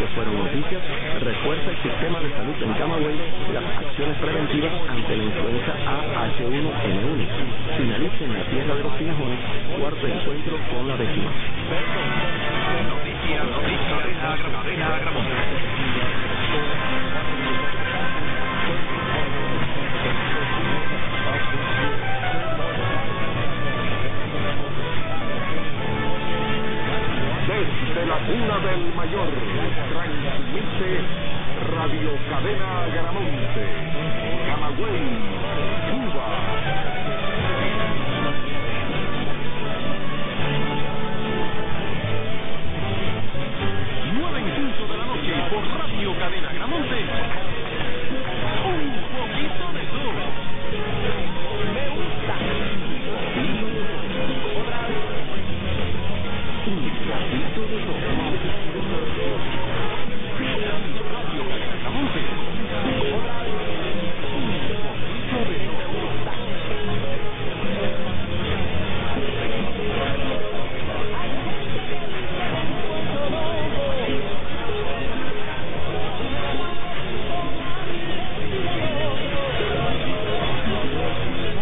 fueron noticias, refuerza el sistema de salud en Camagüey y las acciones preventivas ante la influenza AH1N1. Finaliza en la Tierra de los Cinajones, cuarto encuentro con la 10ª. Desde la cuna del mayor, transmite Radio Cadena Garamonte, Camagüey, Cuba. 9:05 de la noche por Radio Cadena Garamonte. Un poquito de todo. Me gusta. Un poquito de todo.